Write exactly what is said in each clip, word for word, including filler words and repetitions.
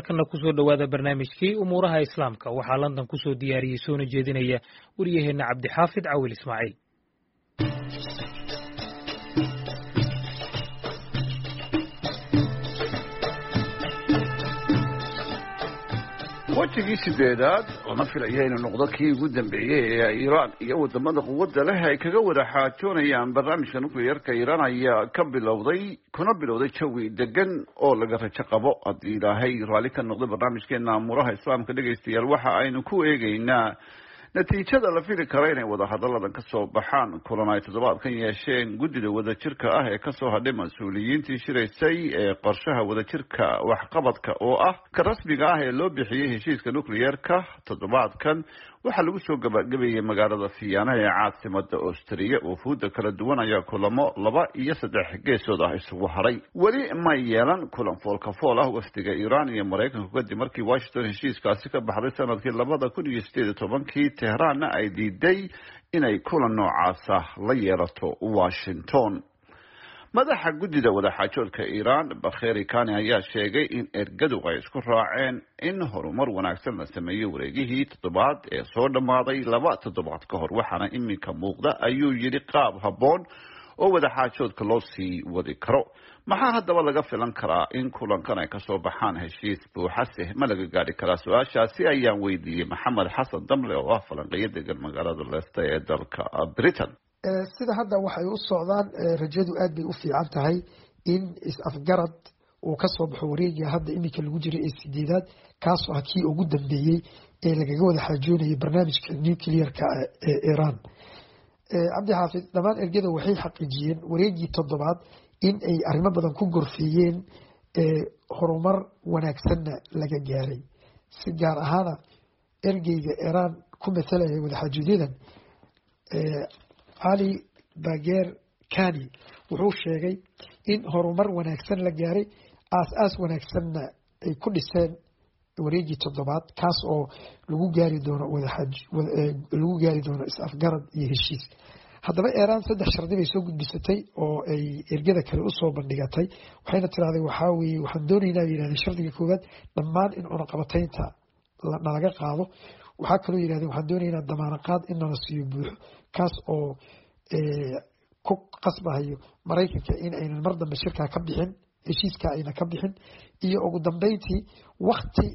markana kusoo dhawaada barnaamijkii umuuraha islaamka waxaa London kusoo diyaariyey soona jeedinaya wariyaheena Cabdixaafid Cawil Ismaaciil. wajigii sideedaad lama filayo inuu noqdo kii ugu dambeeyay ee Iiraan iyo wadamada quwadda leh ay kaga wada xaajoonayaan barnaamijka nukliyeerka Iiraan ayaa ka bilowday kuna bilowday jawi degan oo laga rajo qabo. haddii ilaahay raali ka noqdo barnaamijkeena umuuraha islaamka dhegaystayaal waxa aynu ku eegaynaa natiijada la fili karo inay wada hadalladan ka soo baxaan kulan ay toddobaadkan yeesheen guddida wadajirka ah ee kasoo hadhay mas-uuliyiintii shiraysay ee qorshaha wadajirka waxqabadka oo ah ka rasmiga ah ee loo bixiyey heshiiska nukliyeerka. toddobaadkan waxaa lagu soo gabagabeeyey magaalada Vienna ee caasimada Austria. wufuudda kala duwan ayaa kulamo laba iyo saddex geesood ah isugu haray. weli ma yeelan kulan foolka fool ah wafdiga Iiraan iyo Mareykanku kadib markii Washington heshiiskaasi ka baxday sanadkii labada kun iyo sideed iyo tobankii Tehraanna ay diiday inay kulan noocaas ah la yeelato Washington. madaxa guddida wadaxaajoodka Iiraan Bakheri Kani ayaa sheegay in ergadu ay isku raaceen in horumar wanaagsan la sameeyo wareegihii toddobaad ee soo dhammaaday laba toddobaad ka hor, waxaana iminka muuqda ayuu yidhi qaab habboon oo wadaxaajoodka loo sii wadi karo. maxaa haddaba laga filan karaa in kulankan ay kasoo baxaan heshiis buuxase ma laga gaari karaa? su-aashaasi ayaan weydiiyey Maxamed Xasan Damle oo ah falanqeeyo degan magaalada Leicester ee dalka Britain. sida hadda waxay u socdaan rajadu aad bay u fiican tahay in is-afgarad uu ka soo baxo wareegiga hadda iminka lagu jiray ee sideedaad, kaasoo ah kii ugu dambeeyey ee lagaga wada xaajoonayay barnaamijka nuclearka ee Iiraan. Cabdixaafid, dhammaan ergada waxay xaqiijiyeen wareegii toddobaad in ay arrimo badan ku gorfeeyeen horumar wanaagsanna laga gaaray. si gaar ahaana ergeyga Iiraan ku matalaya wadaxaajoodadan Ali Bager Kani wuxuu sheegay in horumar wanaagsan la gaaray, aas-aas wanaagsanna ay ku dhiseen wareegii toddobaad, kaas oo lagu gaari doono wadaxaaj lagu gaari doono is-afgarad iyo heshiis. haddaba Iiraan saddex shardi bay soo gudbisatay oo ay ergada kale u soo bandhigatay. waxayna tiraahday waxaa weeye waxaan doonaynaa yidhahdeen shardiga koowaad dhammaan in cunaqabataynta nalaga qaado. waxaa kaloo yidhahdeen waxaan doonaynaa damaanaqaad in nala siiyo buuxo, kaas oo ku qasbahayo Mareykanka in aynan mar dambe shirkaa ka bixin, heshiiskaa ayna ka bixin, iyo ugu dambeyntii wakti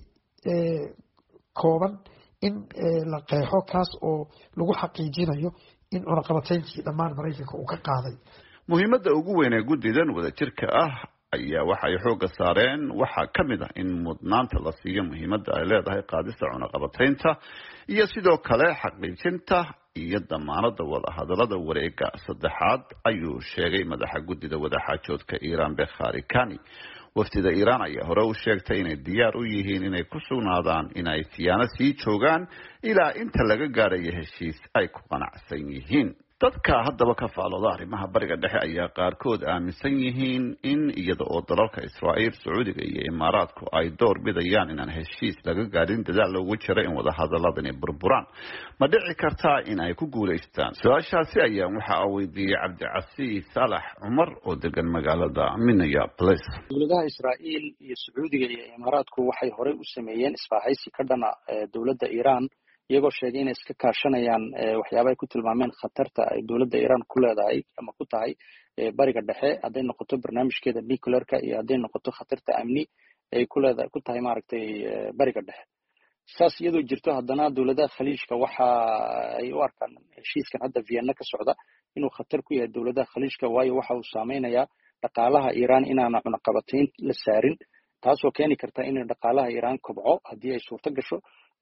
kooban in la qeexo kaas oo lagu xaqiijinayo in cunaqabatayntii dhammaan Mareykanka uu ka qaaday. muhiimadda ugu weyn ee guddidan wadajirka ah ayaa waxay xooga saareen waxaa ka mid ah in mudnaanta la siiyo muhiimadda ay leedahay qaadista cunaqabataynta iyo sidoo kale xaqiijinta iyo damaanada wada hadallada wareega saddexaad, ayuu sheegay madaxa guddida wadaxaajoodka Iiraan Bakheri Kani. wafdida Iiraan ayaa hore u sheegtay inay diyaar u yihiin inay ku sugnaadaan inay Vienna sii joogaan ilaa inta laga gaarayo heshiis ay ku qanacsan yihiin. dadka haddaba ka faalooda arrimaha bariga dhexe ayaa qaarkood aaminsan yihiin in iyada oo dalalka Israa'iil, Sacuudiga iyo Imaaraadku ay door bidayaan inaan heshiis laga gaarin dadaal loogu jiro in wada hadaladani burburaan. ma dhici kartaa in ay ku guulaystaan? su-aashaasi ayaan waxaa weydiiyey Cabdicasiis Salax Cumar oo degan magaalada Minneapolis. dowladaha Israa'iil iyo Sacuudiga iyo Imaaraadku waxay horey u sameeyeen isfaahaysi ka dhana dowladda Iiraan, iyagoo sheegay inay iska kaashanayaan waxyaaba ay ku tilmaameen khatarta ay dowladda Iiraan ku leedahay ama ku tahay bariga dhexe, hadday noqoto barnaamijkeeda nuclearka iyo hadday noqoto khatarta amni ay ku leedahay ku tahay maaragtay bariga dhexe. saas iyadoo jirto haddana dowladaha khaliijka waxa ay u arkaan heshiiskan hadda Vienna ka socda inuu khatar ku yahay dowladaha khaliijka, waayo waxa uu saameynayaa dhaqaalaha Iiraan inaana cunaqabatayn la saarin, taasoo keeni karta in dhaqaalaha Iiraan kobco haddii ay suurto gasho.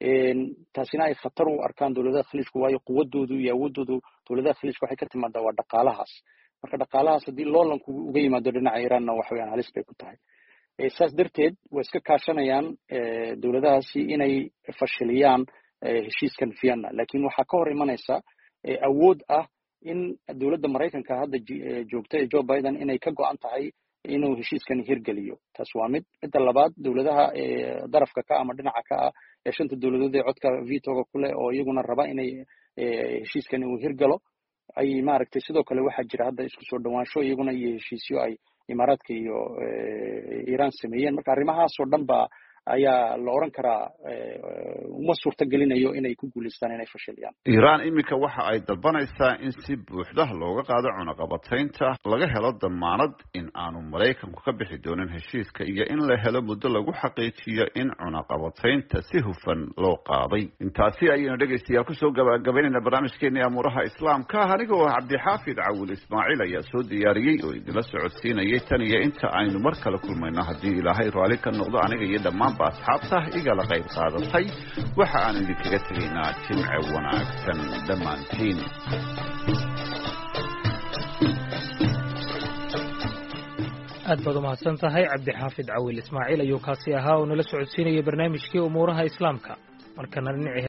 taasina ay khatar u arkaan dowladaha khaliijku, waayo quwadoodu iyo awoodoodu dowladaha khaliijka waxay ka timaadaa waa dhaqaalahaas. marka dhaqaalahaas haddii loolanku uga yimaado dhinaca Iiraanna waxa weeyaan halis bay ku tahay. saas darteed way iska kaashanayaan dowladahaasi inay fashiliyaan heshiiskan Vienna, laakiin waxaa ka hor imanaysa awood ah in dowladda Mareykanka hadda joogta ee Joe Biden inay ka go-an tahay inuu heshiiskan hirgeliyo. taas waa mid. midda labaad, dowladaha darafka ka ama dhinaca ka ah ee shanta dowladood ee codka vetoga ku leh oo iyaguna raba inay heshiiskan uu hirgalo, ay maaragtay sidoo kale waxaa jira hadda isku soo dhawaansho iyaguna iyo heshiisyo ay Imaaraadka iyo Iiraan sameeyeen. marka arrimahaas oo dhan baa ayaa la oran karaa uma suurtagelinayo inay ku guulaystaan inay fashiliyaan. Iiraan iminka waxa ay dalbanaysaa in si buuxda looga qaado cunaqabataynta, laga helo damaanad in aanu Maraykanku ka bixi doonin heshiiska, iyo in la helo muddo lagu xaqiijiyo in cunaqabataynta si hufan loo qaaday. Intaasi ayaynu dhegaystayaal kusoo gabagabaynayna barnaamijkeennii amuuraha islaamka. Anigoo Cabdixaafid Cawil Ismaaciil ayaa soo diyaariyey oo idinla socodsiinayay tan iyo inta aynu mar kale kulmayno, haddii ilaahay raalli ka noqdo, aniga iyo dhammaanba asxaabta igala qayb qaadatay. waxa aan idinkaga tegaynaa jimce wanaagsan dhammaantiin. aad baad u mahadsan tahay Cabdixaafid Cawil Ismaaciil ayuu kaasi ahaa oo nala socodsiinayay barnaamijkii umuuraha islaamka. markana